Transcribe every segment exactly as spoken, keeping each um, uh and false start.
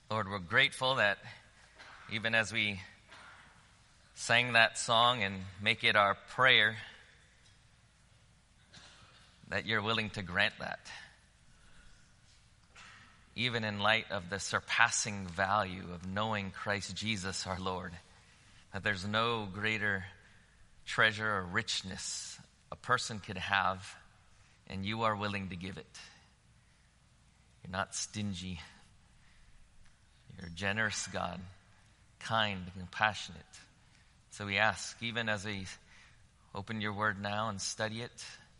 Lord, we're grateful that even as we sang that song and make it our prayer, that you're willing to grant that. Even in light of the surpassing value of knowing Christ Jesus our Lord, that there's no greater treasure or richness a person could have, and you are willing to give it. You're not stingy. You're a generous God, kind and compassionate. So we ask, even as we open your word now and study it,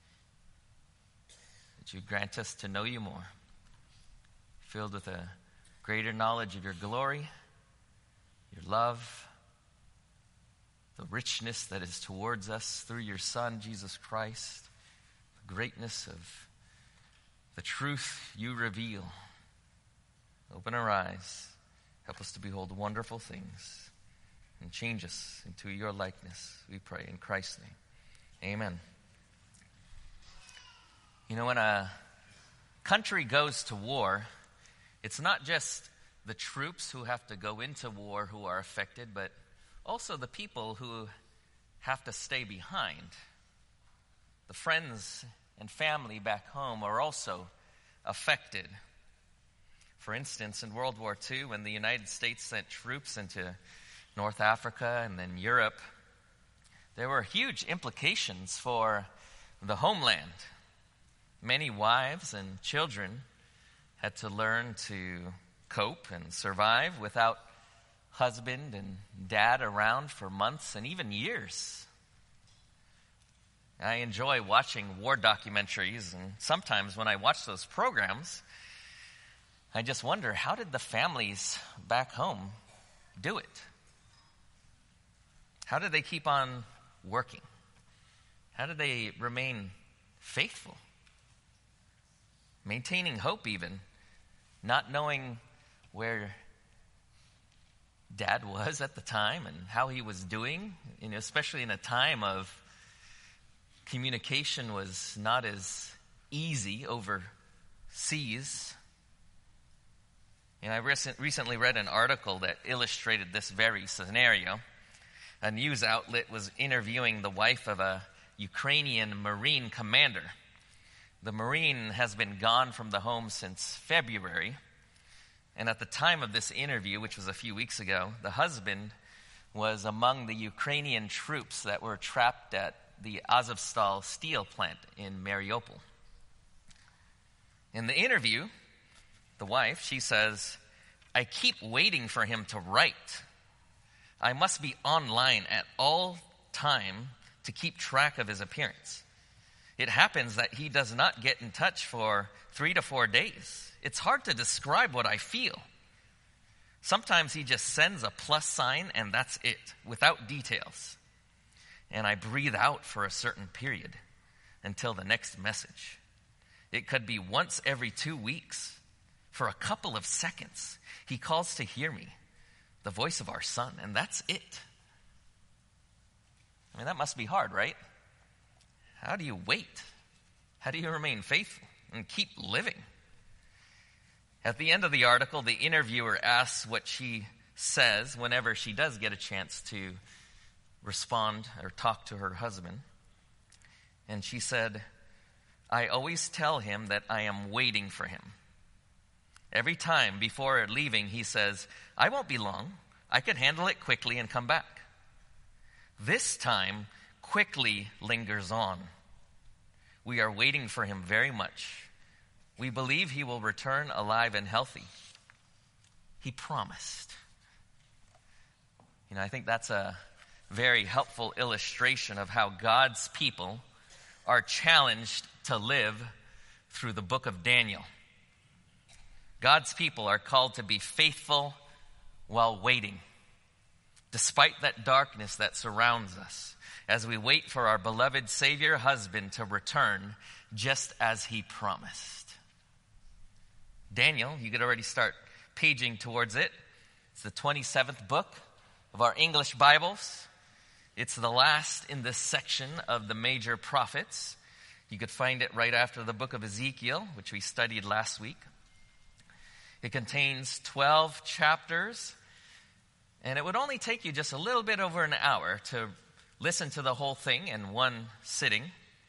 that you grant us to know you more, filled with a greater knowledge of your glory, your love, the richness that is towards us through your Son, Jesus Christ, the greatness of the truth you reveal. Open our eyes. Help us to behold wonderful things and change us into your likeness, we pray in Christ's name. Amen. You know, when a country goes to war, it's not just the troops who have to go into war who are affected, but also the people who have to stay behind. The friends and family back home are also affected. For instance, in World War Two, when the United States sent troops into North Africa and then Europe, there were huge implications for the homeland. Many wives and children had to learn to cope and survive without husband and dad around for months and even years. I enjoy watching war documentaries, and sometimes when I watch those programs, I just wonder, how did the families back home do it? How did they keep on working? How did they remain faithful? Maintaining hope even, not knowing where Dad was at the time and how he was doing, you know, especially in a time of communication was not as easy overseas. And I recent, recently read an article that illustrated this very scenario. A news outlet was interviewing the wife of a Ukrainian Marine commander. The Marine has been gone from the home since February. And at the time of this interview, which was a few weeks ago, the husband was among the Ukrainian troops that were trapped at the Azovstal steel plant in Mariupol. In the interview, the wife, she says, "I keep waiting for him to write. I must be online at all time to keep track of his appearance. It happens that he does not get in touch for three to four days. It's hard to describe what I feel. Sometimes he just sends a plus sign and that's it, without details. And I breathe out for a certain period until the next message. It could be once every two weeks. For a couple of seconds, he calls to hear me, the voice of our son, and that's it." I mean, that must be hard, right? How do you wait? How do you remain faithful and keep living? At the end of the article, the interviewer asks what she says whenever she does get a chance to respond or talk to her husband. And she said, "I always tell him that I am waiting for him. Every time before leaving, he says, 'I won't be long. I can handle it quickly and come back.' This time, quickly lingers on. We are waiting for him very much. We believe he will return alive and healthy. He promised." You know, I think that's a very helpful illustration of how God's people are challenged to live through the book of Daniel. God's people are called to be faithful while waiting, despite that darkness that surrounds us, as we wait for our beloved Savior husband to return just as he promised. Daniel, you could already start paging towards it. It's the twenty-seventh book of our English Bibles. It's the last in this section of the major prophets. You could find it right after the book of Ezekiel, which we studied last week. It contains twelve chapters, and it would only take you just a little bit over an hour to listen to the whole thing in one sitting.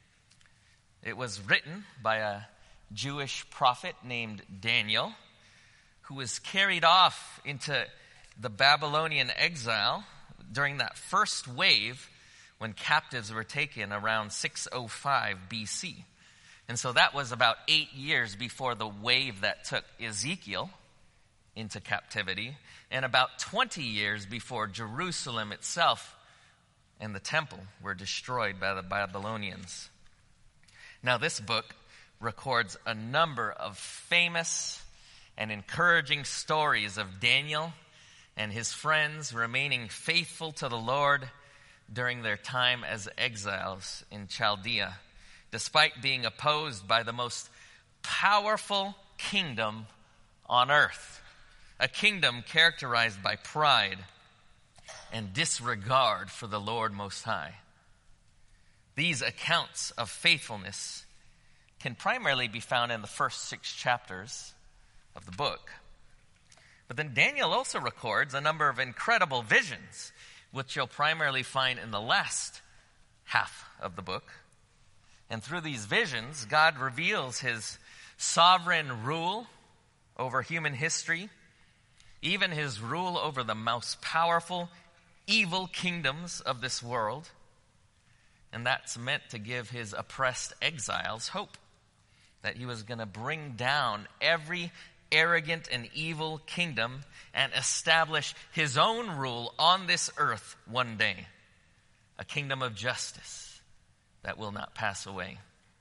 It was written by a Jewish prophet named Daniel, who was carried off into the Babylonian exile during that first wave when captives were taken around six oh five B C. And so that was about eight years before the wave that took Ezekiel into captivity, and about twenty years before Jerusalem itself and the temple were destroyed by the Babylonians. Now, this book records a number of famous and encouraging stories of Daniel and his friends remaining faithful to the Lord during their time as exiles in Chaldea, despite being opposed by the most powerful kingdom on earth, a kingdom characterized by pride and disregard for the Lord Most High. These accounts of faithfulness can primarily be found in the first six chapters of the book. But then Daniel also records a number of incredible visions, which you'll primarily find in the last half of the book. And through these visions, God reveals his sovereign rule over human history, even his rule over the most powerful, evil kingdoms of this world. And that's meant to give his oppressed exiles hope that he was going to bring down every arrogant and evil kingdom and establish his own rule on this earth one day, a kingdom of justice that will not pass away.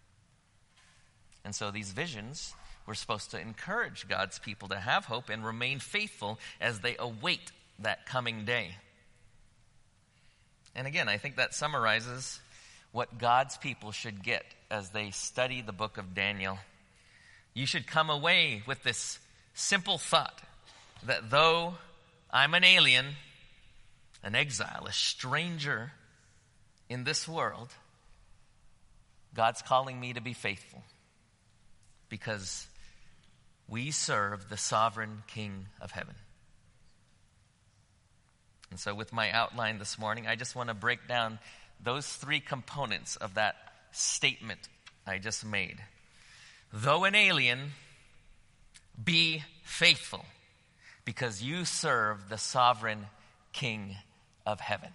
And so these visions were supposed to encourage God's people to have hope and remain faithful as they await that coming day. And again, I think that summarizes what God's people should get as they study the book of Daniel. You should come away with this simple thought that though I'm an alien, an exile, a stranger in this world, God's calling me to be faithful because we serve the sovereign King of heaven. And so with my outline this morning, I just want to break down those three components of that statement I just made. Though an alien, be faithful because you serve the sovereign King of heaven.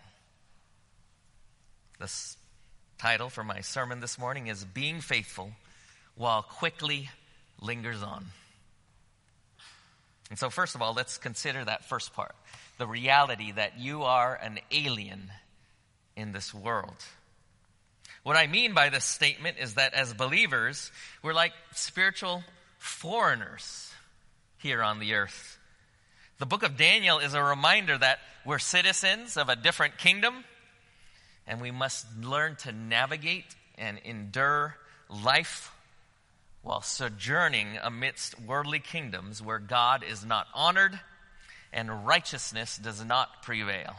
The s- title for my sermon this morning is Being Faithful While Quickly Lingers On. And so first of all, let's consider that first part, the reality that you are an alien in this world. What I mean by this statement is that as believers, we're like spiritual foreigners here on the earth. The book of Daniel is a reminder that we're citizens of a different kingdom, and we must learn to navigate and endure life while sojourning amidst worldly kingdoms where God is not honored and righteousness does not prevail.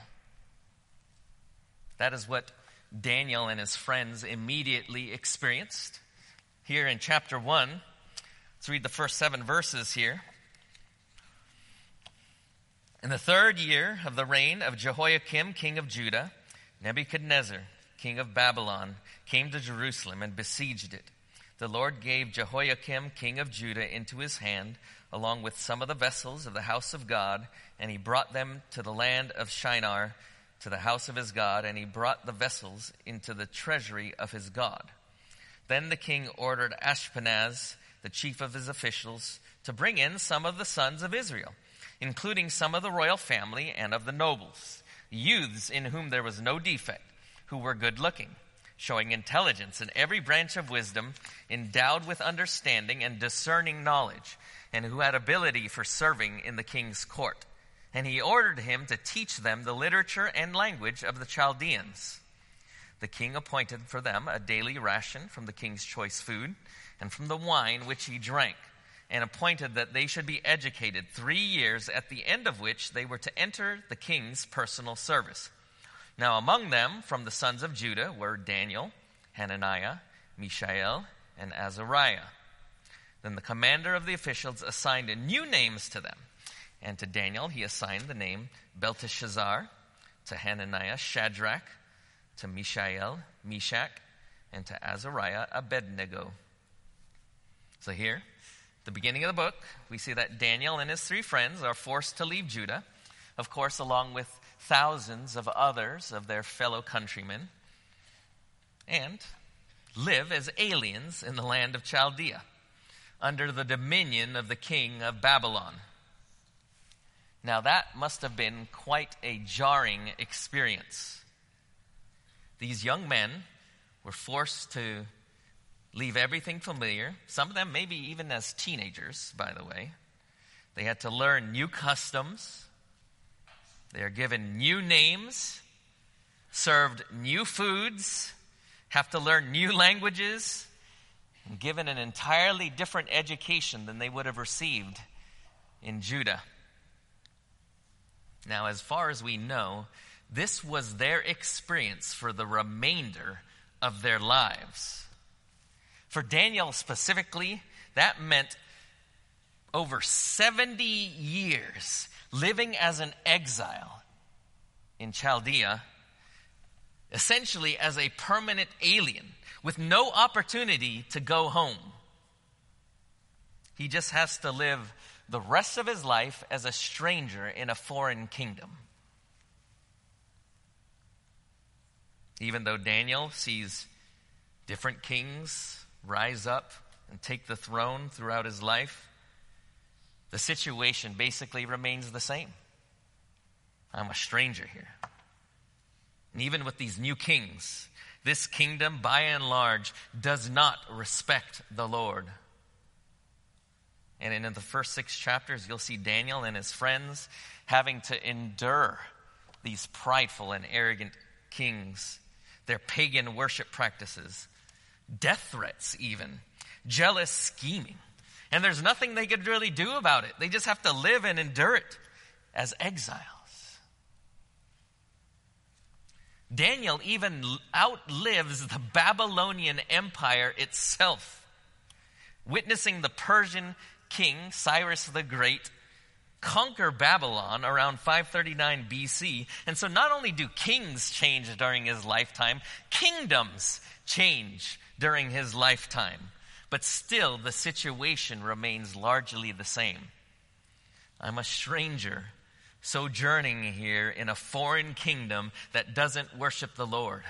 That is what Daniel and his friends immediately experienced. Here in chapter one, let's read the first seven verses here. In the third year of the reign of Jehoiakim, king of Judah, Nebuchadnezzar, king of Babylon, came to Jerusalem and besieged it. The Lord gave Jehoiakim, king of Judah, into his hand, along with some of the vessels of the house of God, and he brought them to the land of Shinar, to the house of his God, and he brought the vessels into the treasury of his God. Then the king ordered Ashpenaz, the chief of his officials, to bring in some of the sons of Israel, including some of the royal family and of the nobles, youths in whom there was no defect, who were good-looking, showing intelligence in every branch of wisdom, endowed with understanding and discerning knowledge, and who had ability for serving in the king's court. And he ordered him to teach them the literature and language of the Chaldeans. The king appointed for them a daily ration from the king's choice food and from the wine which he drank, and appointed that they should be educated three years, at the end of which they were to enter the king's personal service. Now among them, from the sons of Judah, were Daniel, Hananiah, Mishael, and Azariah. Then the commander of the officials assigned new names to them. And to Daniel he assigned the name Belteshazzar, to Hananiah Shadrach, to Mishael Meshach, and to Azariah Abednego. So here, at the beginning of the book, we see that Daniel and his three friends are forced to leave Judah, of course, along with thousands of others of their fellow countrymen, and live as aliens in the land of Chaldea, under the dominion of the king of Babylon. Now that must have been quite a jarring experience. These young men were forced to leave everything familiar, some of them maybe even as teenagers, by the way. They had to learn new customs. They are given new names, served new foods, have to learn new languages, and given an entirely different education than they would have received in Judah. Now, as far as we know, this was their experience for the remainder of their lives. For Daniel specifically, that meant over seventy years living as an exile in Chaldea, essentially as a permanent alien, with no opportunity to go home. He just has to live the rest of his life as a stranger in a foreign kingdom. Even though Daniel sees different kings rise up and take the throne throughout his life, the situation basically remains the same. I'm a stranger here. And even with these new kings, this kingdom, by and large, does not respect the Lord. And in the first six chapters, you'll see Daniel and his friends having to endure these prideful and arrogant kings, their pagan worship practices, death threats even, jealous scheming. And there's nothing they could really do about it. They just have to live and endure it as exiles. Daniel even outlives the Babylonian Empire itself, witnessing the Persian king Cyrus the Great conquer Babylon around five thirty-nine B C. And so not only do kings change during his lifetime, kingdoms change during his lifetime. But still, the situation remains largely the same. I'm a stranger sojourning here in a foreign kingdom that doesn't worship the Lord.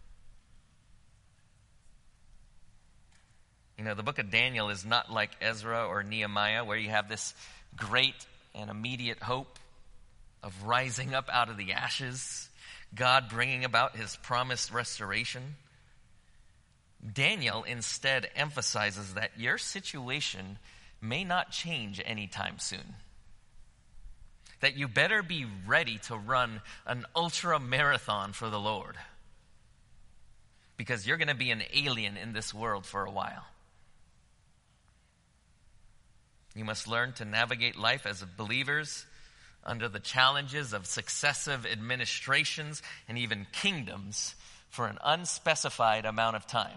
You know, the book of Daniel is not like Ezra or Nehemiah, where you have this great and immediate hope of rising up out of the ashes, God bringing about his promised restoration. Daniel instead emphasizes that your situation may not change anytime soon. That you better be ready to run an ultra marathon for the Lord, because you're going to be an alien in this world for a while. You must learn to navigate life as believers under the challenges of successive administrations and even kingdoms for an unspecified amount of time.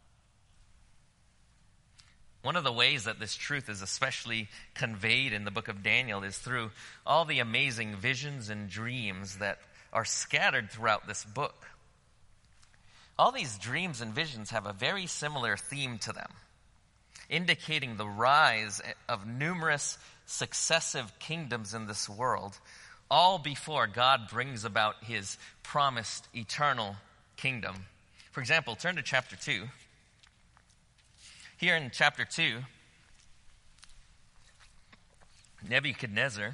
One of the ways that this truth is especially conveyed in the book of Daniel is through all the amazing visions and dreams that are scattered throughout this book. All these dreams and visions have a very similar theme to them, indicating the rise of numerous successive kingdoms in this world, all before God brings about his promised eternal kingdom. For example, turn to chapter two. Here in chapter two, Nebuchadnezzar,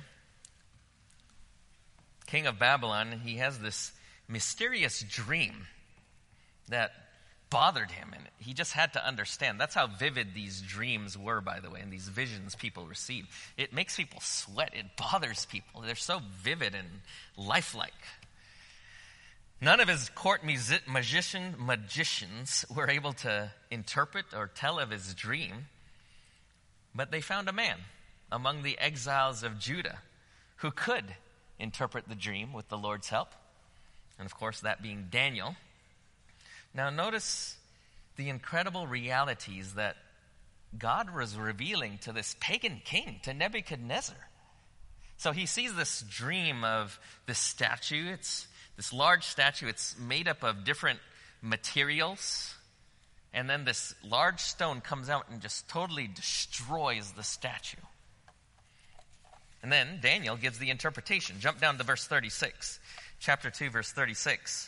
king of Babylon, he has this mysterious dream that bothered him, and he just had to understand. That's how vivid these dreams were, by the way, and these visions people receive. It makes people sweat. It bothers people. They're so vivid and lifelike. None of his court music, magician, magicians were able to interpret or tell of his dream, but they found a man among the exiles of Judah who could interpret the dream with the Lord's help, and of course that being Daniel. Now notice the incredible realities that God was revealing to this pagan king, to Nebuchadnezzar. So he sees this dream of this statue. It's this large statue. It's made up of different materials. And then this large stone comes out and just totally destroys the statue. And then Daniel gives the interpretation. Jump down to verse thirty-six. Chapter two, verse thirty-six.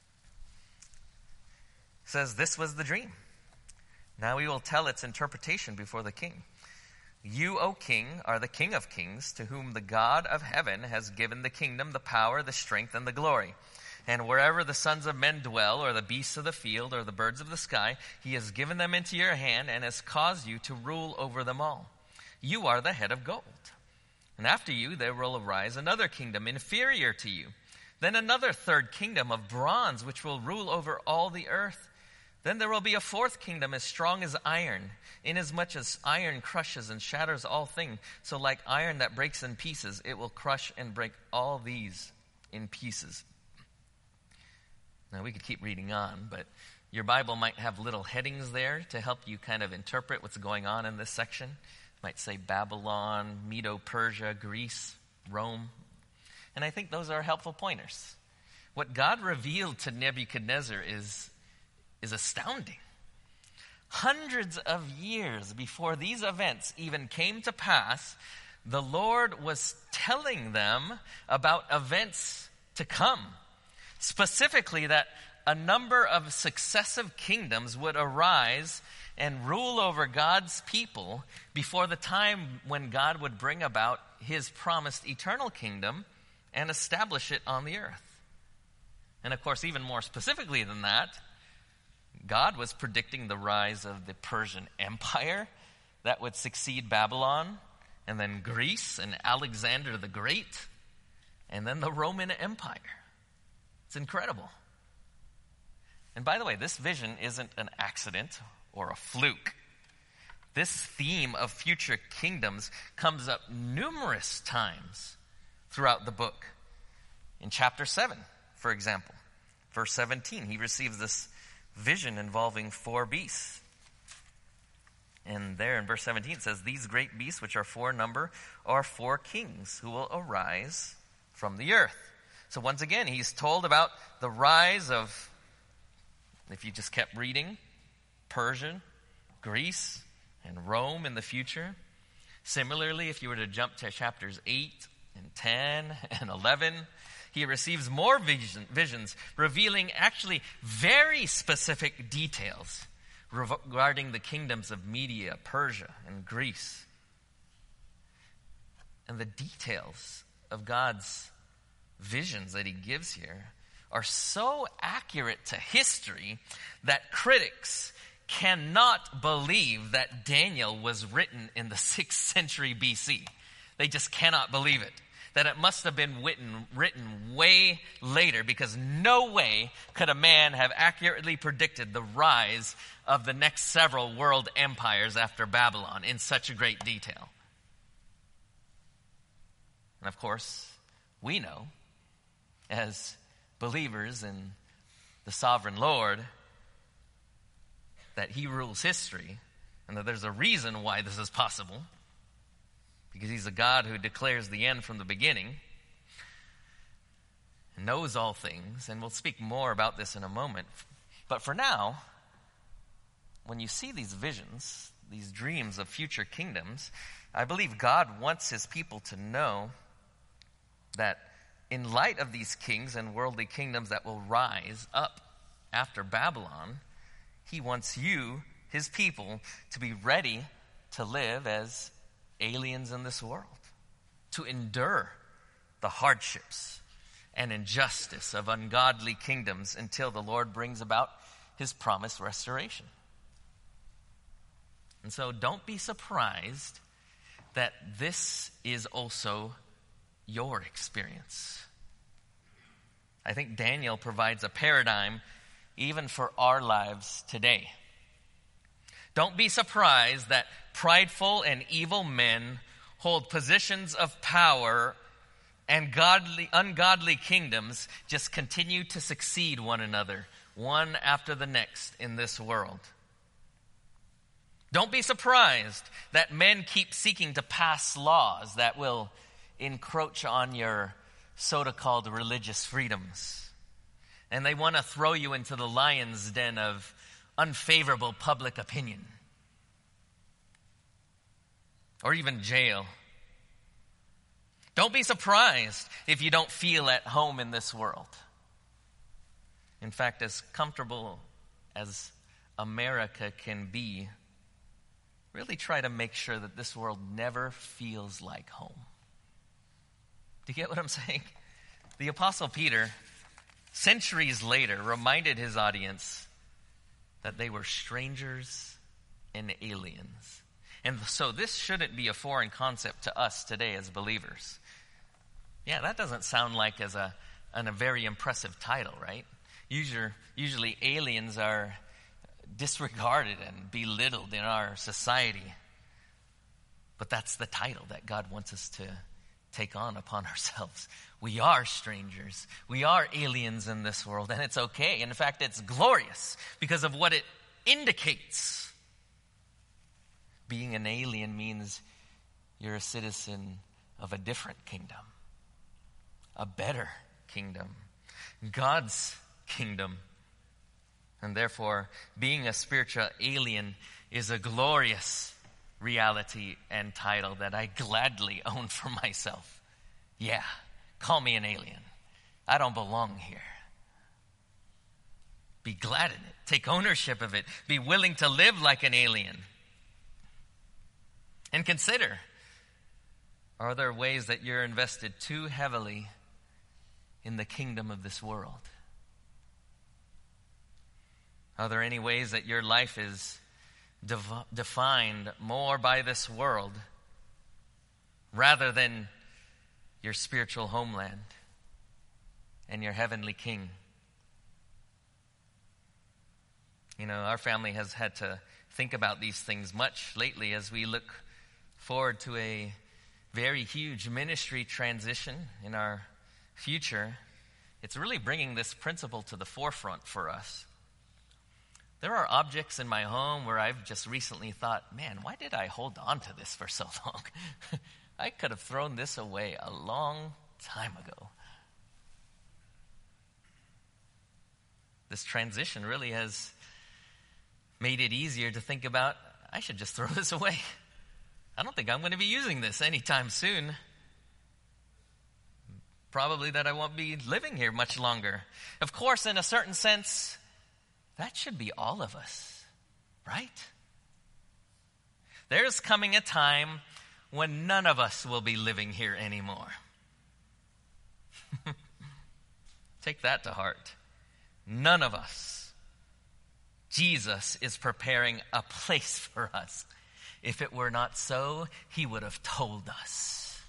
It says, "This was the dream. Now we will tell its interpretation before the king. You, O king, are the king of kings, to whom the God of heaven has given the kingdom, the power, the strength, and the glory. And wherever the sons of men dwell, or the beasts of the field, or the birds of the sky, he has given them into your hand and has caused you to rule over them all. You are the head of gold. And after you there will arise another kingdom inferior to you. Then another third kingdom of bronze, which will rule over all the earth. Then there will be a fourth kingdom as strong as iron, inasmuch as iron crushes and shatters all things. So like iron that breaks in pieces, it will crush and break all these in pieces." Now we could keep reading on, but your Bible might have little headings there to help you kind of interpret what's going on in this section. It might say Babylon, Medo-Persia, Greece, Rome. And I think those are helpful pointers. What God revealed to Nebuchadnezzar is is astounding. Hundreds of years before these events even came to pass, the Lord was telling them about events to come. Specifically, that a number of successive kingdoms would arise and rule over God's people before the time when God would bring about his promised eternal kingdom and establish it on the earth. And of course, even more specifically than that, God was predicting the rise of the Persian Empire that would succeed Babylon, and then Greece and Alexander the Great, and then the Roman Empire. It's incredible. And by the way, this vision isn't an accident or a fluke. This theme of future kingdoms comes up numerous times throughout the book. In chapter seven, for example, verse seventeen, he receives this vision involving four beasts. And there in verse seventeen it says, "These great beasts, which are four in number, are four kings who will arise from the earth." So once again, he's told about the rise of, if you just kept reading, Persia, Greece, and Rome in the future. Similarly, if you were to jump to chapters eight and ten and eleven, he receives more vision, visions revealing actually very specific details regarding the kingdoms of Media, Persia, and Greece. And the details of God's visions that he gives here are so accurate to history that critics cannot believe that Daniel was written in the sixth century B C. They just cannot believe it. That it must have been written, written way later, because no way could a man have accurately predicted the rise of the next several world empires after Babylon in such a great detail. And of course, we know, as believers in the sovereign Lord, that he rules history, and that there's a reason why this is possible. Because he's a God who declares the end from the beginning, and knows all things, and we'll speak more about this in a moment. But for now, when you see these visions, these dreams of future kingdoms, I believe God wants his people to know that in light of these kings and worldly kingdoms that will rise up after Babylon, he wants you, his people, to be ready to live as aliens in this world, to endure the hardships and injustice of ungodly kingdoms until the Lord brings about his promised restoration. And so don't be surprised that this is also your experience. I think Daniel provides a paradigm even for our lives today. Don't be surprised that prideful and evil men hold positions of power, and godly, ungodly kingdoms just continue to succeed one another, one after the next in this world. Don't be surprised that men keep seeking to pass laws that will encroach on your so-called religious freedoms. And they want to throw you into the lion's den of unfavorable public opinion, or even jail. Don't be surprised if you don't feel at home in this world. In fact, as comfortable as America can be, really try to make sure that this world never feels like home. Do you get what I'm saying? The Apostle Peter, centuries later, reminded his audience that they were strangers and aliens. And so this shouldn't be a foreign concept to us today as believers. Yeah, that doesn't sound like as a, an, a very impressive title, right? Usually, usually aliens are disregarded and belittled in our society. But that's the title that God wants us to take on upon ourselves. We are strangers. We are aliens in this world, and it's okay. In fact, it's glorious because of what it indicates. Being an alien means you're a citizen of a different kingdom, a better kingdom, God's kingdom. And therefore, being a spiritual alien is a glorious reality and title that I gladly own for myself. Yeah, call me an alien. I don't belong here. Be glad in it. Take ownership of it. Be willing to live like an alien. And consider, are there ways that you're invested too heavily in the kingdom of this world? Are there any ways that your life is dev- defined more by this world rather than your spiritual homeland and your heavenly King? You know, our family has had to think about these things much lately as we look forward to a very huge ministry transition in our future. It's really bringing this principle to the forefront for us. There are objects in my home where I've just recently thought, man, why did I hold on to this for so long? I could have thrown this away a long time ago. This transition really has made it easier to think about, I should just throw this away. I don't think I'm going to be using this anytime soon. Probably that I won't be living here much longer. Of course, in a certain sense, that should be all of us, right? There's coming a time when none of us will be living here anymore. Take that to heart. None of us. Jesus is preparing a place for us. If it were not so, he would have told us.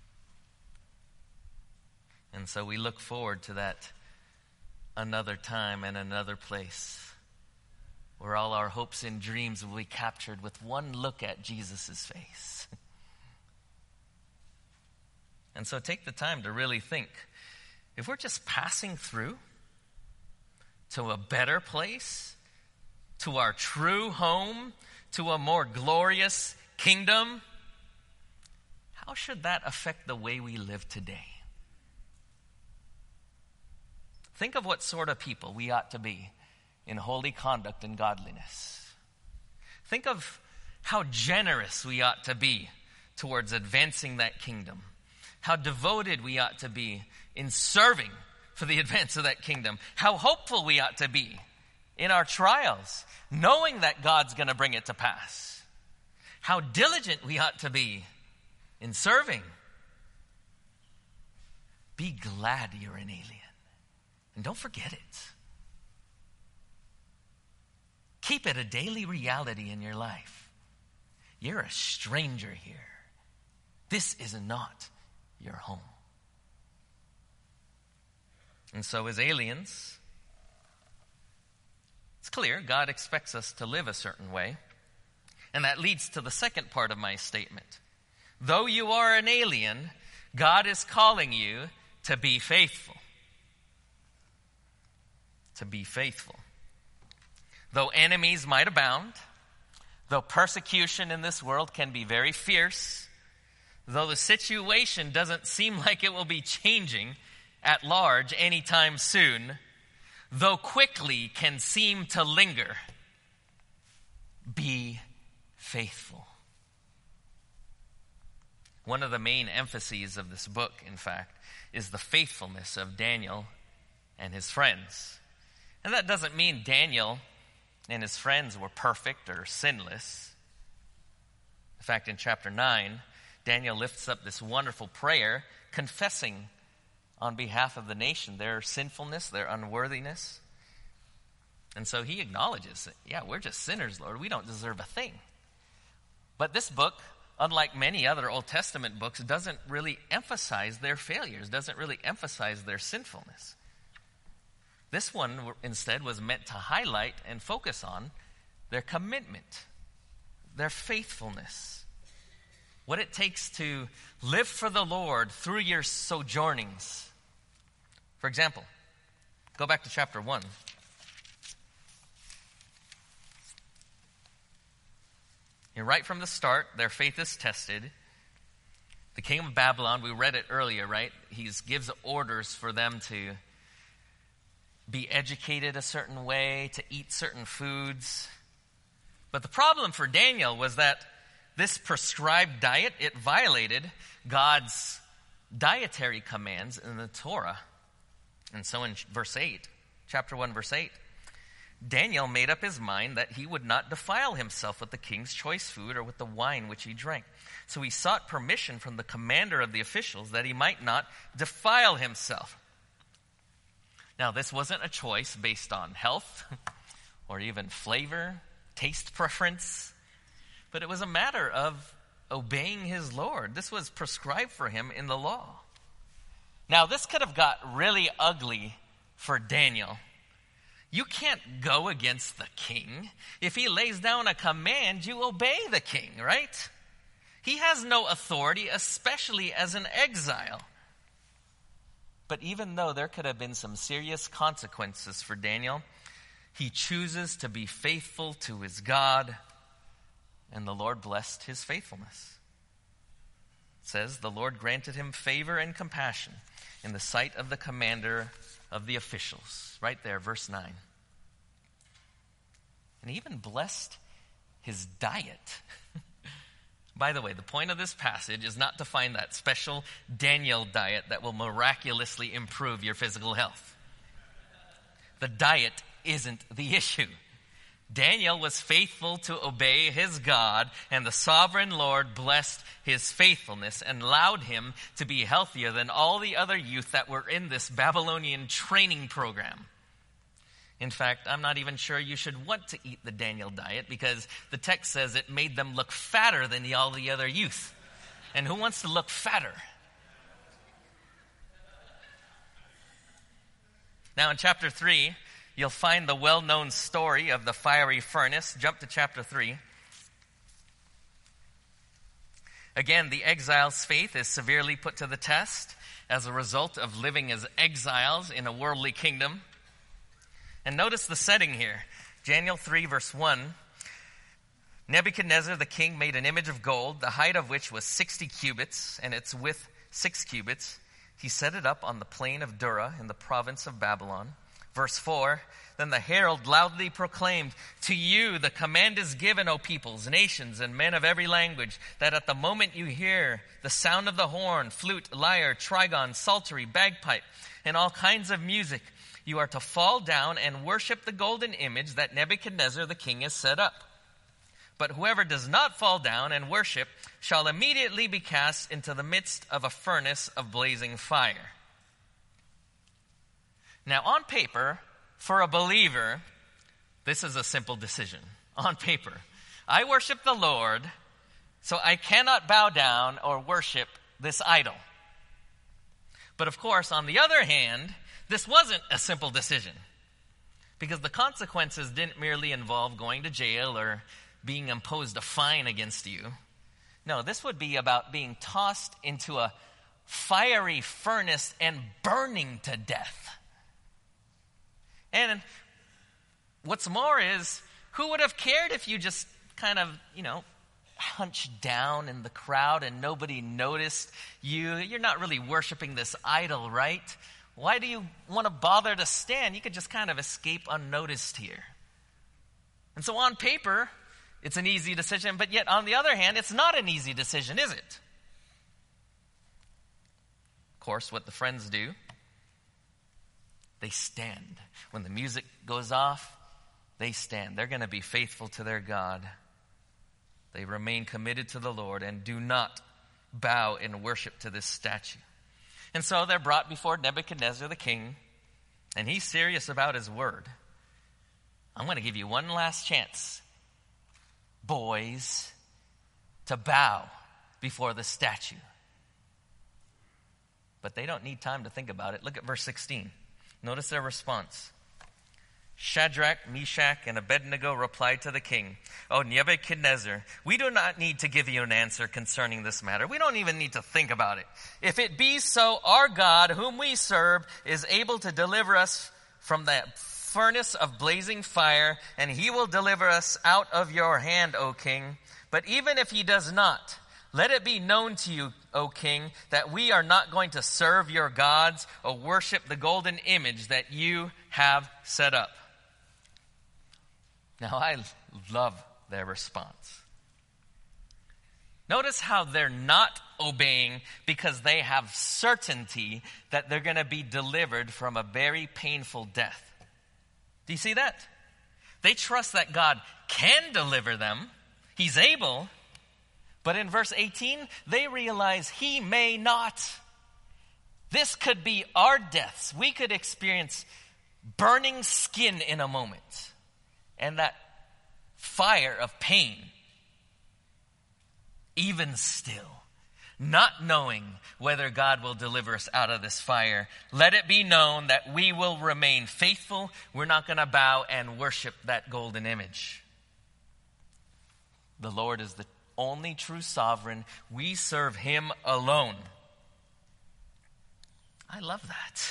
And so we look forward to that another time and another place where all our hopes and dreams will be captured with one look at Jesus' face. And so take the time to really think, if we're just passing through to a better place, to our true home, to a more glorious kingdom, how should that affect the way we live today? Think of what sort of people we ought to be in holy conduct and godliness. Think of how generous we ought to be towards advancing that kingdom. How devoted we ought to be in serving for the advance of that kingdom. How hopeful we ought to be in our trials, knowing that God's going to bring it to pass. How diligent we ought to be in serving. Be glad you're an alien. And don't forget it. Keep it a daily reality in your life. You're a stranger here. This is not your home. And so as aliens, it's clear God expects us to live a certain way. And that leads to the second part of my statement. Though you are an alien, God is calling you to be faithful. To be faithful. Though enemies might abound, Though persecution in this world can be very fierce, though the situation doesn't seem like it will be changing at large anytime soon, though quickly can seem to linger, be faithful. One of the main emphases of this book, in fact, is the faithfulness of Daniel and his friends. And that doesn't mean Daniel and his friends were perfect or sinless. In fact, in chapter nine, Daniel lifts up this wonderful prayer, confessing on behalf of the nation their sinfulness, their unworthiness. And so he acknowledges that, yeah, we're just sinners, Lord. We don't deserve a thing. But this book, unlike many other Old Testament books, doesn't really emphasize their failures, doesn't really emphasize their sinfulness. This one, instead, was meant to highlight and focus on their commitment, their faithfulness, what it takes to live for the Lord through your sojournings. For example, go back to chapter one. And right from the start, their faith is tested. The king of Babylon, we read it earlier, right? He gives orders for them to be educated a certain way, to eat certain foods. But the problem for Daniel was that this prescribed diet, it violated God's dietary commands in the Torah. And so in verse eight, chapter one, verse eight, Daniel made up his mind that he would not defile himself with the king's choice food or with the wine which he drank. So he sought permission from the commander of the officials that he might not defile himself. Now, this wasn't a choice based on health or even flavor, taste preference, but it was a matter of obeying his Lord. This was prescribed for him in the law. Now, this could have got really ugly for Daniel. You can't go against the king. If he lays down a command, you obey the king, right? He has no authority, especially as an exile. But even though there could have been some serious consequences for Daniel, he chooses to be faithful to his God, and the Lord blessed his faithfulness. It says, the Lord granted him favor and compassion in the sight of the commander of the officials. Right there, verse nine. And he even blessed his diet. By the way, the point of this passage is not to find that special Daniel diet that will miraculously improve your physical health. The diet isn't the issue. Daniel was faithful to obey his God, and the sovereign Lord blessed his faithfulness and allowed him to be healthier than all the other youth that were in this Babylonian training program. In fact, I'm not even sure you should want to eat the Daniel diet because the text says it made them look fatter than the, all the other youth. And who wants to look fatter? Now in chapter three, you'll find the well-known story of the fiery furnace. Jump to chapter three. Again, the exile's faith is severely put to the test as a result of living as exiles in a worldly kingdom. And notice the setting here. Daniel three, verse one. Nebuchadnezzar the king made an image of gold, the height of which was sixty cubits, and its width six cubits. He set it up on the plain of Dura in the province of Babylon. Verse four, then the herald loudly proclaimed, to you the command is given, O peoples, nations, and men of every language, that at the moment you hear the sound of the horn, flute, lyre, trigon, psaltery, bagpipe, and all kinds of music, you are to fall down and worship the golden image that Nebuchadnezzar the king has set up. But whoever does not fall down and worship shall immediately be cast into the midst of a furnace of blazing fire. Now, on paper, for a believer, this is a simple decision. On paper, I worship the Lord, so I cannot bow down or worship this idol. But of course, on the other hand, this wasn't a simple decision, because the consequences didn't merely involve going to jail or being imposed a fine against you. No, this would be about being tossed into a fiery furnace and burning to death. And what's more is, who would have cared if you just kind of, you know, hunched down in the crowd and nobody noticed you. You're not really worshiping this idol, right? Why do you want to bother to stand? You could just kind of escape unnoticed here. And so on paper, it's an easy decision, but yet on the other hand, it's not an easy decision, is it? Of course, what the friends do, they stand. When the music goes off, they stand. They're going to be faithful to their God. They remain committed to the Lord and do not bow in worship to this statue. And so they're brought before Nebuchadnezzar the king, and he's serious about his word. I'm going to give you one last chance, boys, to bow before the statue. But they don't need time to think about it. Look at verse sixteen. Notice their response. Shadrach, Meshach, and Abednego replied to the king, "O Nebuchadnezzar, we do not need to give you an answer concerning this matter. We don't even need to think about it. If it be so, our God, whom we serve, is able to deliver us from the furnace of blazing fire, and he will deliver us out of your hand, O king. But even if he does not, let it be known to you, O king, that we are not going to serve your gods or worship the golden image that you have set up." Now, I love their response. Notice how they're not obeying because they have certainty that they're going to be delivered from a very painful death. Do you see that? They trust that God can deliver them. He's able. But in verse eighteen, they realize he may not. This could be our deaths. We could experience burning skin in a moment. And that fire of pain. Even still, not knowing whether God will deliver us out of this fire, let it be known that we will remain faithful. We're not going to bow and worship that golden image. The Lord is the only true sovereign. We serve him alone. I love that.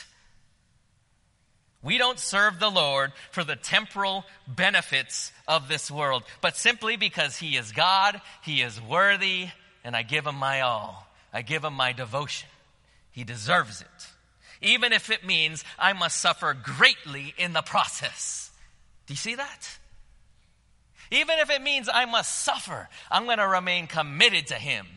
We don't serve the Lord for the temporal benefits of this world, but simply because he is God, he is worthy, and I give him my all. I give him my devotion. He deserves it. Even if it means I must suffer greatly in the process. Do you see that? Even if it means I must suffer, I'm going to remain committed to him.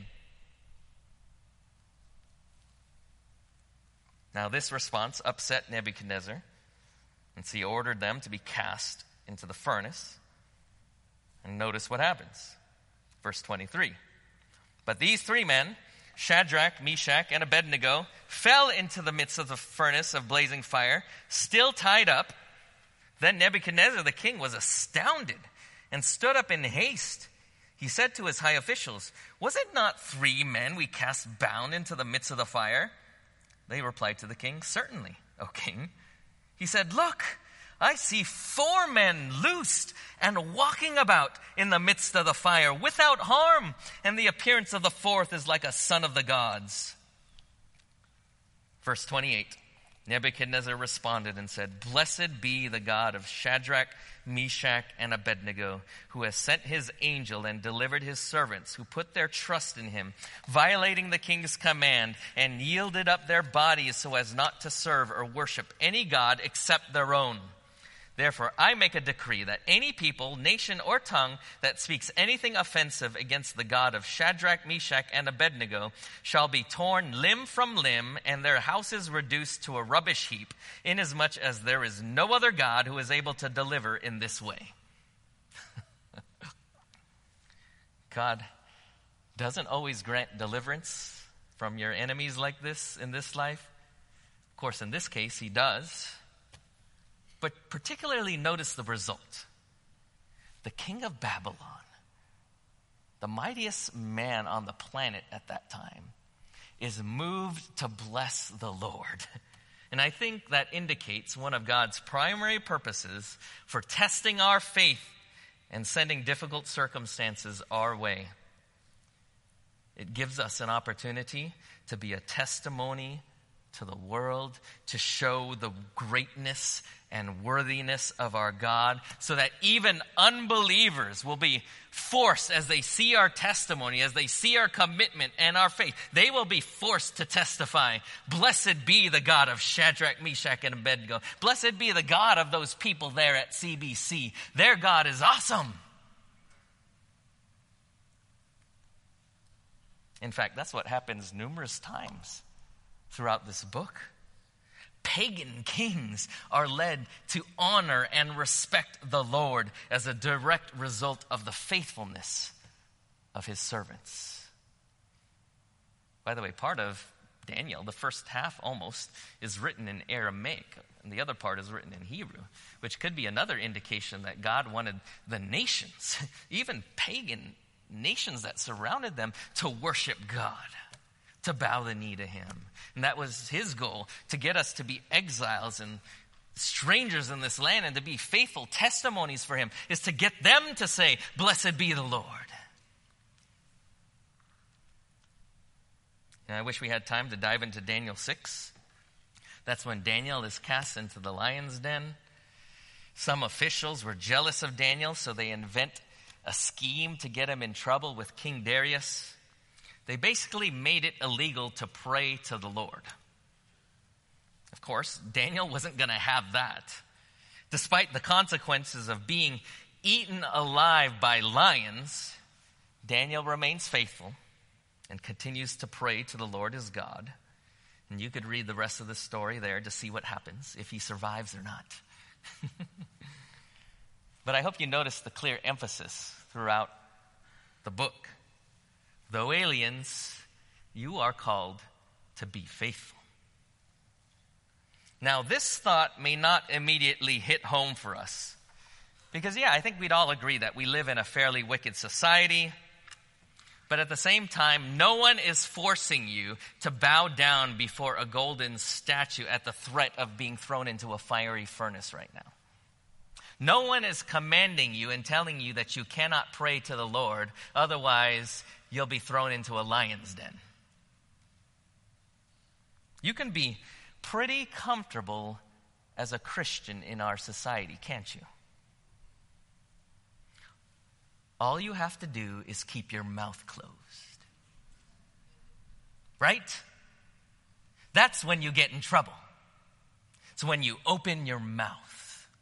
Now this response upset Nebuchadnezzar, and so he ordered them to be cast into the furnace. And notice what happens. Verse twenty-three. But these three men, Shadrach, Meshach, and Abednego, fell into the midst of the furnace of blazing fire, still tied up. Then Nebuchadnezzar the king was astounded and stood up in haste. He said to his high officials, "Was it not three men we cast bound into the midst of the fire?" They replied to the king, "Certainly, O king." He said, "Look, I see four men loosed and walking about in the midst of the fire without harm, and the appearance of the fourth is like a son of the gods." Verse twenty-eight, Nebuchadnezzar responded and said, "Blessed be the God of Shadrach, Meshach, and Abednego, who has sent his angel and delivered his servants who put their trust in him, violating the king's command and yielded up their bodies so as not to serve or worship any god except their own. Therefore, I make a decree that any people, nation, or tongue that speaks anything offensive against the God of Shadrach, Meshach, and Abednego shall be torn limb from limb, and their houses reduced to a rubbish heap, inasmuch as there is no other God who is able to deliver in this way." God doesn't always grant deliverance from your enemies like this in this life. Of course, in this case, he does. But particularly notice the result. The king of Babylon, the mightiest man on the planet at that time, is moved to bless the Lord. And I think that indicates one of God's primary purposes for testing our faith and sending difficult circumstances our way. It gives us an opportunity to be a testimony to the world to show the greatness and worthiness of our God, so that even unbelievers will be forced, as they see our testimony, as they see our commitment and our faith, they will be forced to testify, "Blessed be the God of Shadrach, Meshach, and Abednego. Blessed be the God of those people there at C B C. Their God is awesome." In fact, that's what happens numerous times throughout this book. Pagan kings are led to honor and respect the Lord as a direct result of the faithfulness of his servants. By the way, part of Daniel, the first half almost, is written in Aramaic, and the other part is written in Hebrew, which could be another indication that God wanted the nations, even pagan nations that surrounded them, to worship God, to bow the knee to him. And that was his goal, to get us to be exiles and strangers in this land and to be faithful testimonies for him, is to get them to say, "Blessed be the Lord." And I wish we had time to dive into Daniel six. That's when Daniel is cast into the lion's den. Some officials were jealous of Daniel, so they invent a scheme to get him in trouble with King Darius. They basically made it illegal to pray to the Lord. Of course, Daniel wasn't going to have that. Despite the consequences of being eaten alive by lions, Daniel remains faithful and continues to pray to the Lord his God. And you could read the rest of the story there to see what happens, if he survives or not. But I hope you notice the clear emphasis throughout the book. Though aliens, you are called to be faithful. Now, this thought may not immediately hit home for us. Because, yeah, I think we'd all agree that we live in a fairly wicked society. But at the same time, no one is forcing you to bow down before a golden statue at the threat of being thrown into a fiery furnace right now. No one is commanding you and telling you that you cannot pray to the Lord, otherwise you'll be thrown into a lion's den. You can be pretty comfortable as a Christian in our society, can't you? All you have to do is keep your mouth closed. Right? That's when you get in trouble. It's when you open your mouth.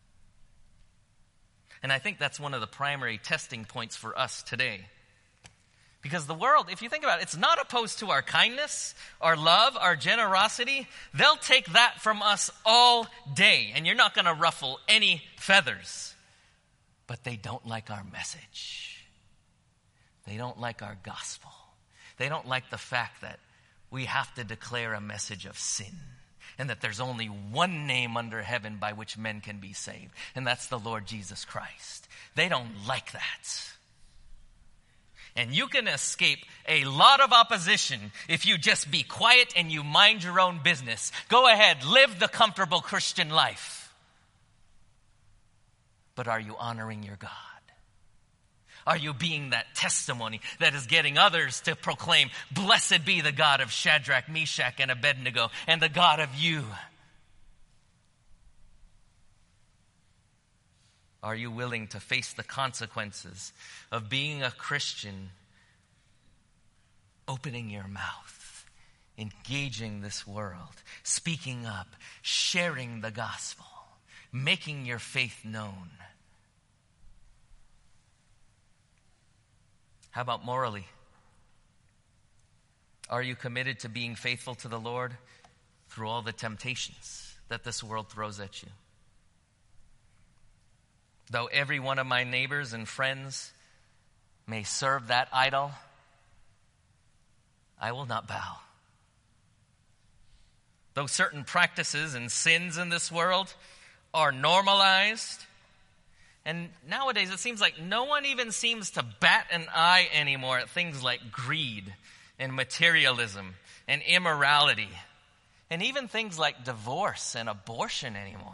And I think that's one of the primary testing points for us today. Because the world, if you think about it, it's not opposed to our kindness, our love, our generosity. They'll take that from us all day, and you're not going to ruffle any feathers. But they don't like our message. They don't like our gospel. They don't like the fact that we have to declare a message of sin, and that there's only one name under heaven by which men can be saved, and that's the Lord Jesus Christ. They don't like that. And you can escape a lot of opposition if you just be quiet and you mind your own business. Go ahead, live the comfortable Christian life. But are you honoring your God? Are you being that testimony that is getting others to proclaim, "Blessed be the God of Shadrach, Meshach, and Abednego, and the God of you"? Are you willing to face the consequences of being a Christian, opening your mouth, engaging this world, speaking up, sharing the gospel, making your faith known? How about morally? Are you committed to being faithful to the Lord through all the temptations that this world throws at you? Though every one of my neighbors and friends may serve that idol, I will not bow. Though certain practices and sins in this world are normalized, and nowadays it seems like no one even seems to bat an eye anymore at things like greed and materialism and immorality, and even things like divorce and abortion anymore.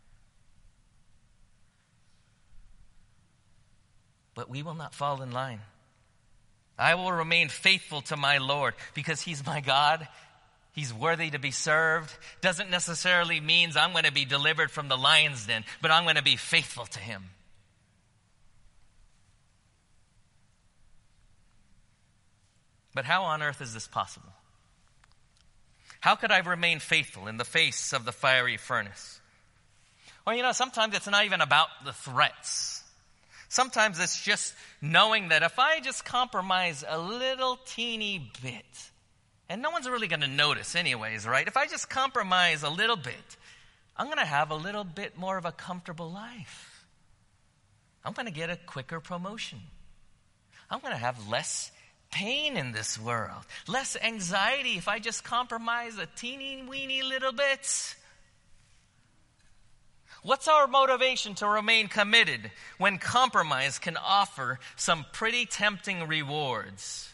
But we will not fall in line. I will remain faithful to my Lord because he's my God, He's worthy to be served. Doesn't necessarily mean I'm going to be delivered from the lion's den, but I'm going to be faithful to him. But how on earth is this possible? How could I remain faithful in the face of the fiery furnace? Well, you know, sometimes it's not even about the threats. Sometimes it's just knowing that if I just compromise a little teeny bit, and no one's really going to notice anyways, right? If I just compromise a little bit, I'm going to have a little bit more of a comfortable life. I'm going to get a quicker promotion. I'm going to have less pain in this world, less anxiety if I just compromise a teeny weeny little bit. What's our motivation to remain committed when compromise can offer some pretty tempting rewards?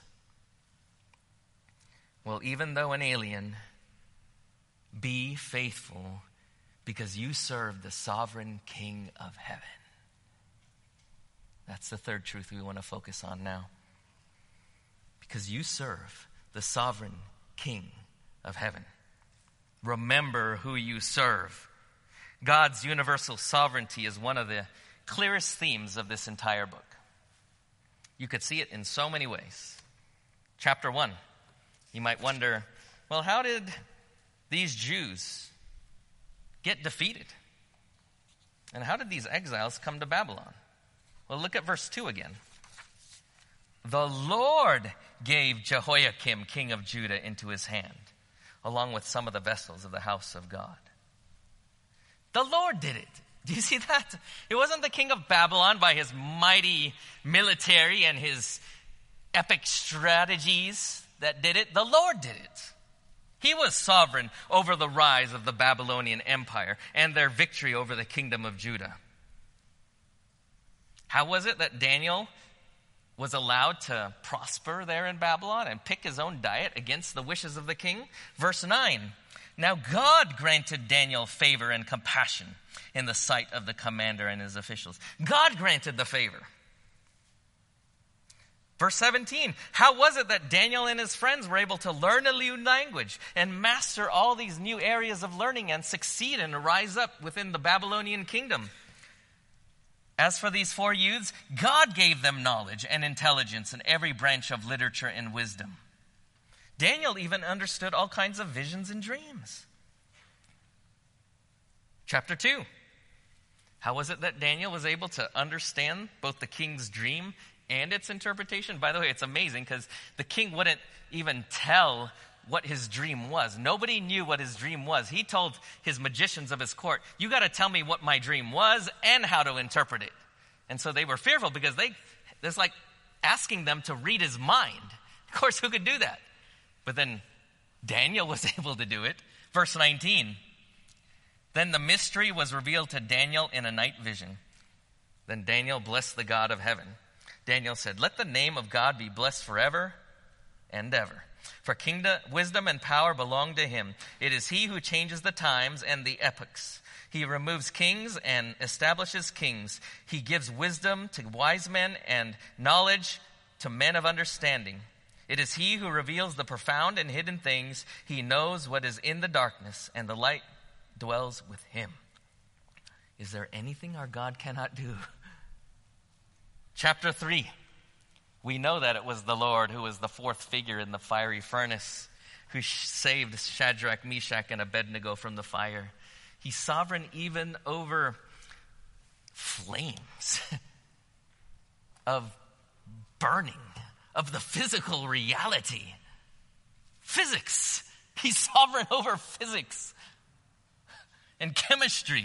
Well, even though an alien, be faithful because you serve the sovereign King of heaven. That's the third truth we want to focus on now. Because you serve the sovereign King of heaven. Remember who you serve. God's universal sovereignty is one of the clearest themes of this entire book. You could see it in so many ways. Chapter one. You might wonder, well, how did these Jews get defeated? And how did these exiles come to Babylon? Well, look at verse two again. The Lord gave Jehoiakim, king of Judah, into his hand, along with some of the vessels of the house of God. The Lord did it. Do you see that? It wasn't the king of Babylon by his mighty military and his epic strategies that did it. The Lord did it. He was sovereign over the rise of the Babylonian Empire and their victory over the kingdom of Judah. How was it that Daniel was allowed to prosper there in Babylon and pick his own diet against the wishes of the king? Verse nine. Now God granted Daniel favor and compassion in the sight of the commander and his officials. God granted the favor. Verse seventeen, how was it that Daniel and his friends were able to learn a new language and master all these new areas of learning and succeed and rise up within the Babylonian kingdom? As for these four youths, God gave them knowledge and intelligence in every branch of literature and wisdom. Daniel even understood all kinds of visions and dreams. Chapter two. How was it that Daniel was able to understand both the king's dream and its interpretation? By the way, it's amazing because the king wouldn't even tell what his dream was. Nobody knew what his dream was. He told his magicians of his court, you got to tell me what my dream was and how to interpret it. And so they were fearful because they, it's like asking them to read his mind. Of course, who could do that? But then Daniel was able to do it. Verse nineteen. Then the mystery was revealed to Daniel in a night vision. Then Daniel blessed the God of heaven. Daniel said, let the name of God be blessed forever and ever. For kingdom, wisdom and power belong to him. It is he who changes the times and the epochs. He removes kings and establishes kings. He gives wisdom to wise men and knowledge to men of understanding. It is he who reveals the profound and hidden things. He knows what is in the darkness, and the light dwells with him. Is there anything our God cannot do? Chapter three. We know that it was the Lord who was the fourth figure in the fiery furnace, who saved Shadrach, Meshach, and Abednego from the fire. He's sovereign even over flames of burning, of the physical reality. Physics. He's sovereign over physics and chemistry.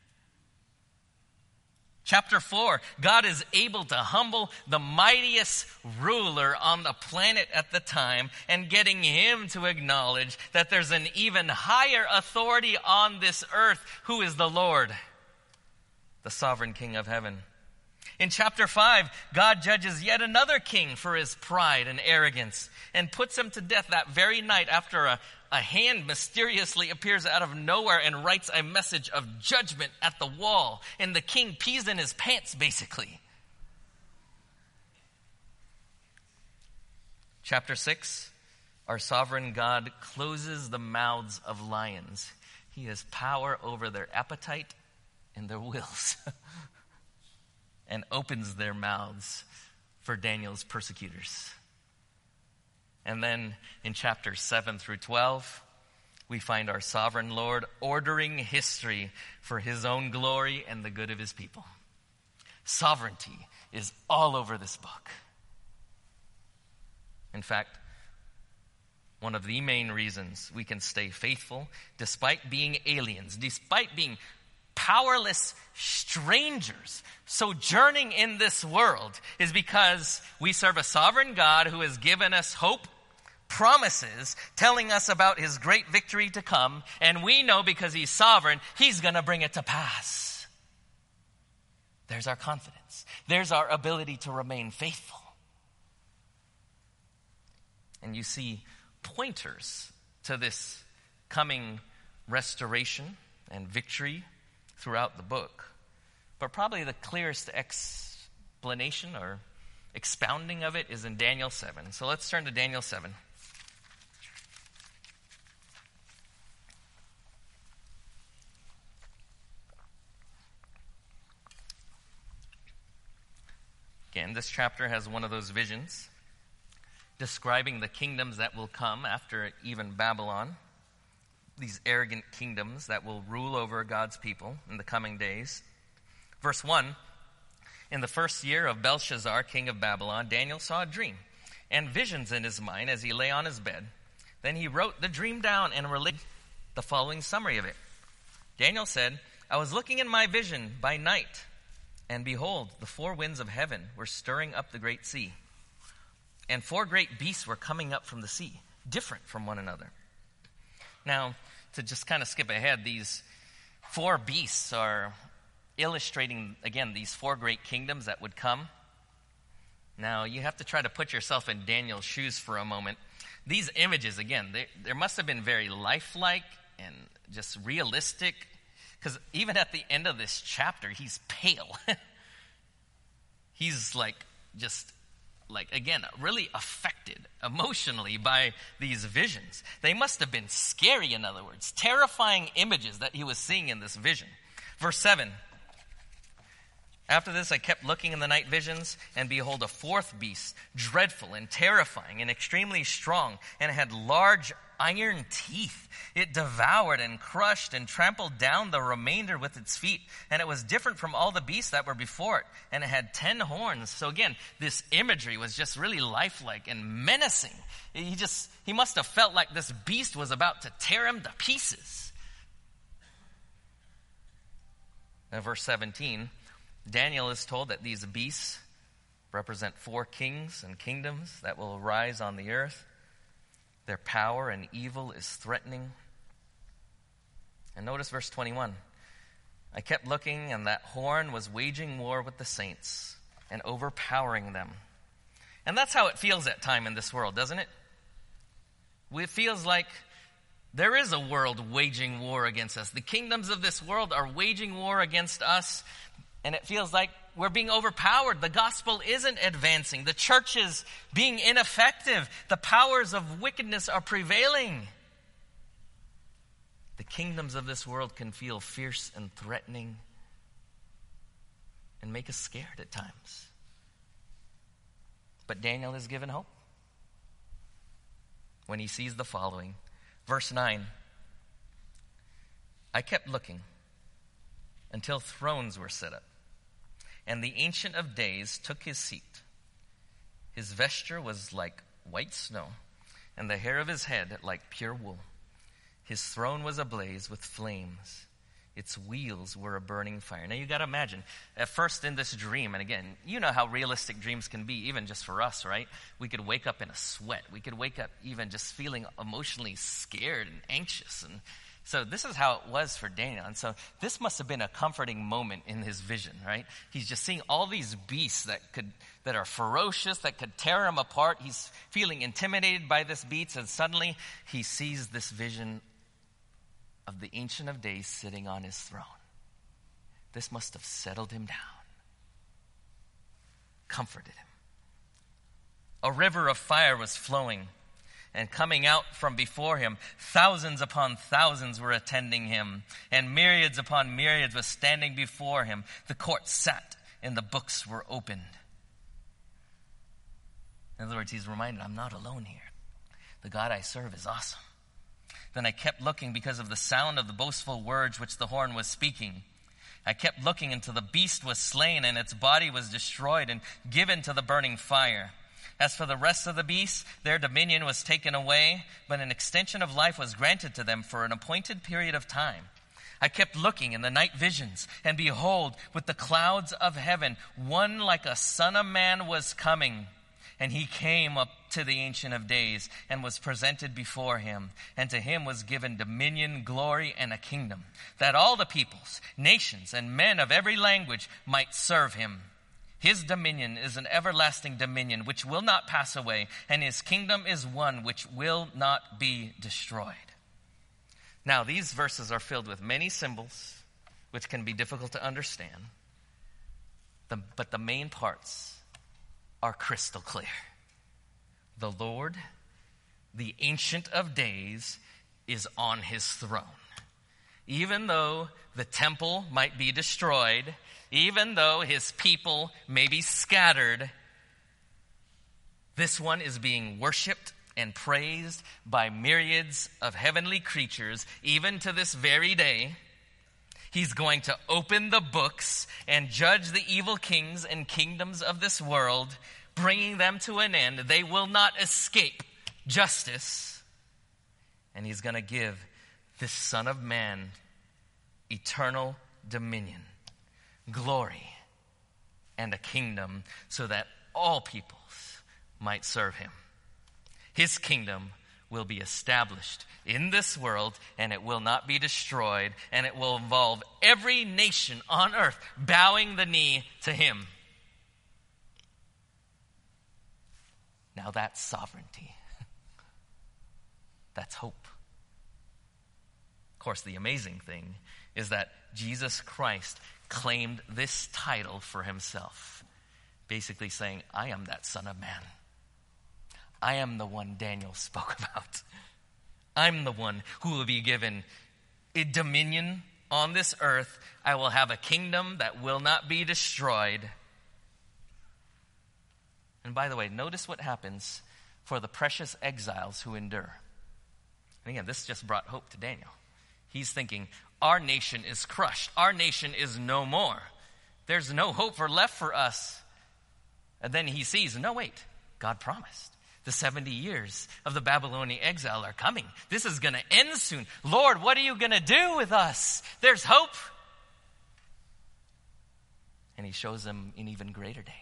Chapter four, God is able to humble the mightiest ruler on the planet at the time and getting him to acknowledge that there's an even higher authority on this earth who is the Lord, the sovereign King of heaven. In chapter five, God judges yet another king for his pride and arrogance and puts him to death that very night after a, a hand mysteriously appears out of nowhere and writes a message of judgment at the wall. And the king pees in his pants, basically. Chapter six, Our sovereign God closes the mouths of lions. He has power over their appetite and their wills and opens their mouths for Daniel's persecutors. And then in chapters seven through twelve, we find our sovereign Lord ordering history for his own glory and the good of his people. Sovereignty is all over this book. In fact, one of the main reasons we can stay faithful despite being aliens, despite being powerless strangers sojourning in this world, is because we serve a sovereign God who has given us hope, promises, telling us about his great victory to come, and we know because he's sovereign, he's going to bring it to pass. There's our confidence. There's our ability to remain faithful. And you see pointers to this coming restoration and victory throughout the book. But probably the clearest explanation or expounding of it is in Daniel seven. So let's turn to Daniel seven. Again, this chapter has one of those visions describing the kingdoms that will come after even Babylon, these arrogant kingdoms that will rule over God's people in the coming days. Verse one, in the first year of Belshazzar, king of Babylon, Daniel saw a dream and visions in his mind as he lay on his bed. Then he wrote the dream down and related the following summary of it. Daniel said, I was looking in my vision by night, and behold, the four winds of heaven were stirring up the great sea. And four great beasts were coming up from the sea, different from one another. Now, to just kind of skip ahead, these four beasts are illustrating, again, these four great kingdoms that would come. Now, you have to try to put yourself in Daniel's shoes for a moment. These images, again, they, there must have been very lifelike and just realistic, because even at the end of this chapter, he's pale. He's like just... like, again, really affected emotionally by these visions. They must have been scary, in other words, terrifying images that he was seeing in this vision. Verse seven, after this I kept looking in the night visions, and behold, a fourth beast, dreadful and terrifying and extremely strong, and it had large iron teeth. It devoured and crushed and trampled down the remainder with its feet. And it was different from all the beasts that were before it. And it had ten horns. So again, this imagery was just really lifelike and menacing. He just, he must have felt like this beast was about to tear him to pieces. Now verse seventeen, Daniel is told that these beasts represent four kings and kingdoms that will arise on the earth. Their power and evil is threatening. And notice verse twenty-one. I kept looking, and that horn was waging war with the saints and overpowering them. And that's how it feels at time in this world, doesn't it? It feels like there is a world waging war against us. The kingdoms of this world are waging war against us, and it feels like we're being overpowered. The gospel isn't advancing. The church is being ineffective. The powers of wickedness are prevailing. The kingdoms of this world can feel fierce and threatening and make us scared at times. But Daniel is given hope when he sees the following. Verse nine, I kept looking until thrones were set up, and the Ancient of Days took his seat. His vesture was like white snow, and the hair of his head like pure wool. His throne was ablaze with flames. Its wheels were a burning fire. Now you got to imagine, at first in this dream, and again, you know how realistic dreams can be, even just for us, right? We could wake up in a sweat. We could wake up even just feeling emotionally scared and anxious. And so this is how it was for Daniel. And so this must have been a comforting moment in his vision, right? He's just seeing all these beasts that could that are ferocious, that could tear him apart. He's feeling intimidated by this beast, and suddenly he sees this vision of the Ancient of Days sitting on his throne. This must have settled him down, comforted him. A river of fire was flowing, and coming out from before him, thousands upon thousands were attending him, and myriads upon myriads were standing before him. The court sat, and the books were opened. In other words, he's reminded, I'm not alone here. The God I serve is awesome. Then I kept looking because of the sound of the boastful words which the horn was speaking. I kept looking until the beast was slain, and its body was destroyed and given to the burning fire. As for the rest of the beasts, their dominion was taken away, but an extension of life was granted to them for an appointed period of time. I kept looking in the night visions, and behold, with the clouds of heaven, one like a son of man was coming. And he came up to the Ancient of Days and was presented before him. And to him was given dominion, glory, and a kingdom, that all the peoples, nations, and men of every language might serve him. His dominion is an everlasting dominion which will not pass away, and his kingdom is one which will not be destroyed. Now, these verses are filled with many symbols, which can be difficult to understand. The, but the main parts are crystal clear. The Lord, the Ancient of Days, is on his throne. Even though the temple might be destroyed, even though his people may be scattered, this one is being worshiped and praised by myriads of heavenly creatures, even to this very day. He's going to open the books and judge the evil kings and kingdoms of this world, bringing them to an end. They will not escape justice. And he's going to give this Son of Man eternal dominion, glory, and a kingdom so that all peoples might serve him. His kingdom will be established in this world, and it will not be destroyed, and it will involve every nation on earth bowing the knee to him. Now that's sovereignty. That's hope. Of course, the amazing thing is that Jesus Christ claimed this title for himself, basically saying, I am that Son of Man. I am the one Daniel spoke about. I'm the one who will be given a dominion on this earth. I will have a kingdom that will not be destroyed. And by the way, notice what happens for the precious exiles who endure. And again, this just brought hope to Daniel. He's thinking, our nation is crushed. Our nation is no more. There's no hope for left for us. And then he sees, no, wait, God promised. The seventy years of the Babylonian exile are coming. This is going to end soon. Lord, what are you going to do with us? There's hope. And he shows them an even greater day.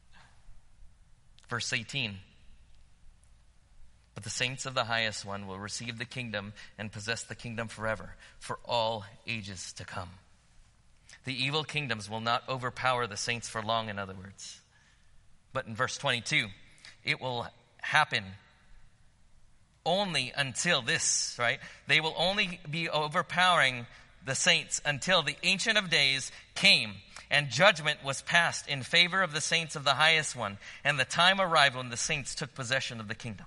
Verse eighteen. But the saints of the highest one will receive the kingdom and possess the kingdom forever, for all ages to come. The evil kingdoms will not overpower the saints for long, in other words. But in verse twenty-two, it will happen only until this, right? They will only be overpowering the saints until the Ancient of Days came and judgment was passed in favor of the saints of the highest one, and the time arrived when the saints took possession of the kingdom.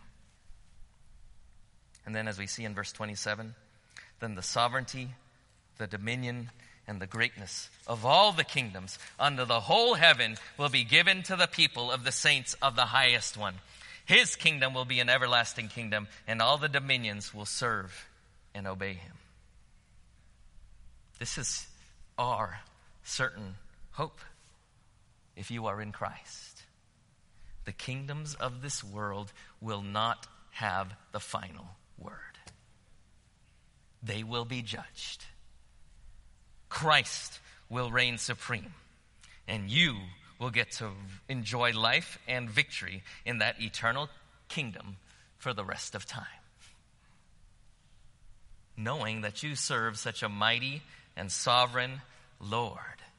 And then as we see in verse twenty-seven, then the sovereignty, the dominion, and the greatness of all the kingdoms under the whole heaven will be given to the people of the saints of the highest one. His kingdom will be an everlasting kingdom, and all the dominions will serve and obey him. This is our certain hope if you are in Christ. The kingdoms of this world will not have the final word. They will be judged. Christ will reign supreme, and you will get to enjoy life and victory in that eternal kingdom for the rest of time, knowing that you serve such a mighty and sovereign Lord.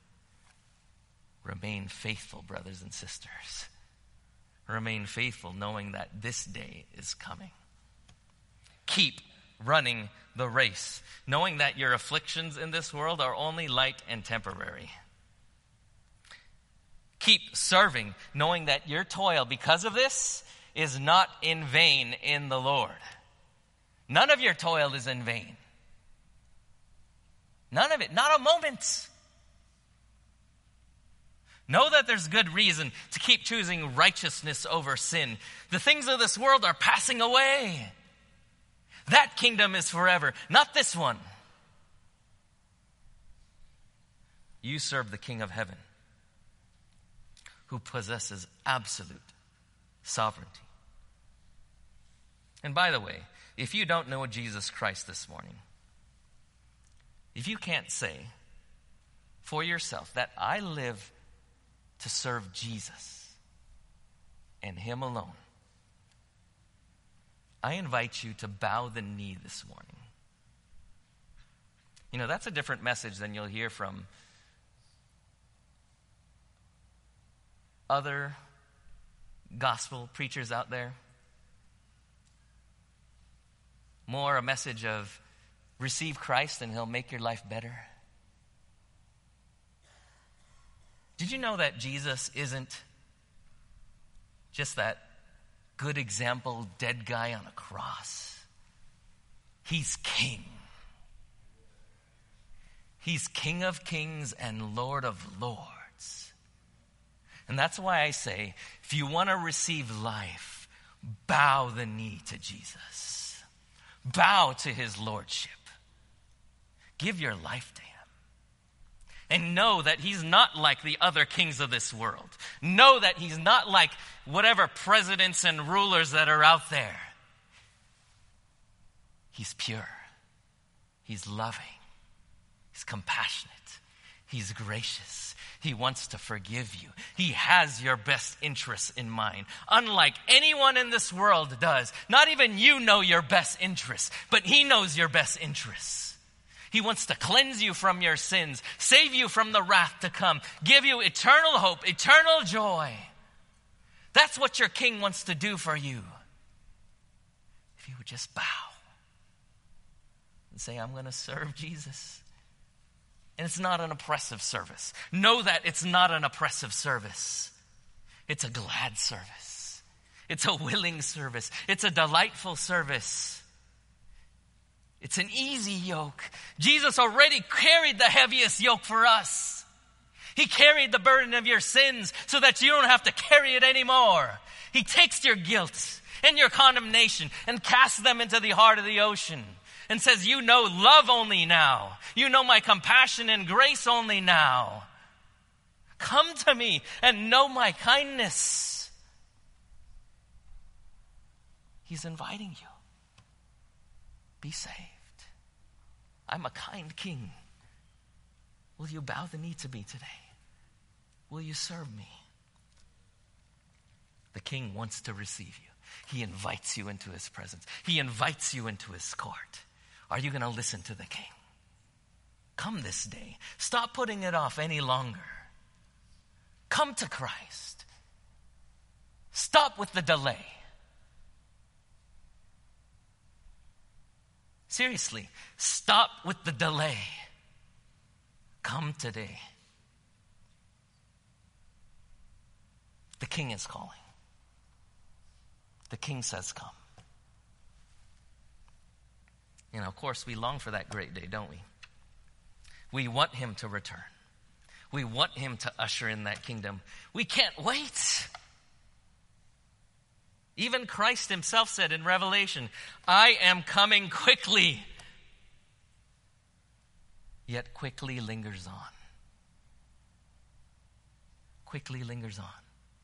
Remain faithful, brothers and sisters. Remain faithful, knowing that this day is coming. Keep running the race, knowing that your afflictions in this world are only light and temporary. Keep serving, knowing that your toil, because of this, is not in vain in the Lord. None of your toil is in vain. None of it. Not a moment. Know that there's good reason to keep choosing righteousness over sin. The things of this world are passing away. That kingdom is forever, not this one. You serve the King of heaven, who possesses absolute sovereignty. And by the way, if you don't know Jesus Christ this morning, if you can't say for yourself that I live to serve Jesus and Him alone, I invite you to bow the knee this morning. You know, that's a different message than you'll hear from other gospel preachers out there. More a message of receive Christ and He'll make your life better. Did you know that Jesus isn't just that good example dead guy on a cross? He's King. He's King of kings and Lord of lords. And that's why I say, if you want to receive life, bow the knee to Jesus. Bow to His lordship. Give your life to Him. And know that He's not like the other kings of this world. Know that He's not like whatever presidents and rulers that are out there. He's pure. He's loving. He's compassionate. He's gracious. He wants to forgive you. He has your best interests in mind. Unlike anyone in this world does. Not even you know your best interests, but He knows your best interests. He wants to cleanse you from your sins, save you from the wrath to come, give you eternal hope, eternal joy. That's what your King wants to do for you. If you would just bow and say, I'm going to serve Jesus. And it's not an oppressive service. Know that it's not an oppressive service. It's a glad service. It's a willing service. It's a delightful service. It's an easy yoke. Jesus already carried the heaviest yoke for us. He carried the burden of your sins so that you don't have to carry it anymore. He takes your guilt and your condemnation and casts them into the heart of the ocean and says, you know love only now. You know my compassion and grace only now. Come to me and know my kindness. He's inviting you. Be saved. I'm a kind King. Will you bow the knee to me today? Will you serve me? The King wants to receive you. He invites you into His presence. He invites you into His court. Are you going to listen to the King? Come this day. Stop putting it off any longer. Come to Christ. Stop with the delay. Seriously, stop with the delay. Come today. The King is calling. The King says, come. You know, of course, we long for that great day, don't we? We want Him to return. We want Him to usher in that kingdom. We can't wait. Even Christ Himself said in Revelation, I am coming quickly. Yet quickly lingers on. Quickly lingers on.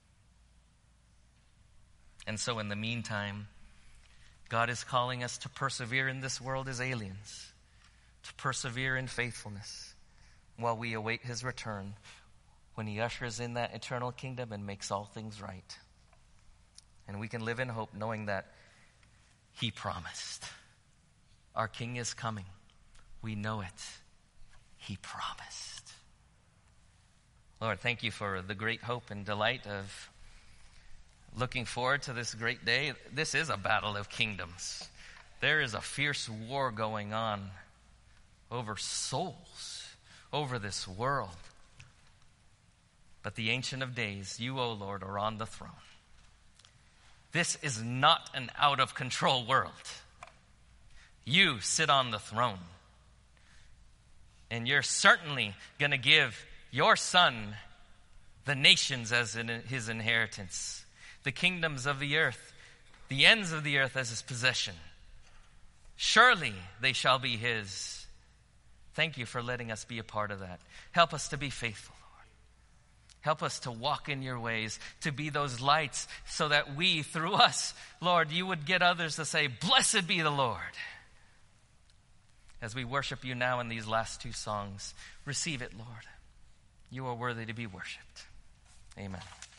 And so in the meantime, God is calling us to persevere in this world as aliens, to persevere in faithfulness while we await His return when He ushers in that eternal kingdom and makes all things right. And we can live in hope knowing that He promised. Our King is coming. We know it. He promised. Lord, thank You for the great hope and delight of looking forward to this great day. This is a battle of kingdoms. There is a fierce war going on over souls, over this world. But the Ancient of Days, You, O Lord, are on the throne. This is not an out-of-control world. You sit on the throne. And you're certainly going to give your son the nations as in his inheritance, the kingdoms of the earth, the ends of the earth as his possession. Surely they shall be his. Thank you for letting us be a part of that. Help us to be faithful, Lord. Help us to walk in your ways, to be those lights so that we, through us, Lord, you would get others to say, blessed be the Lord. As we worship you now in these last two songs, receive it, Lord. You are worthy to be worshiped. Amen.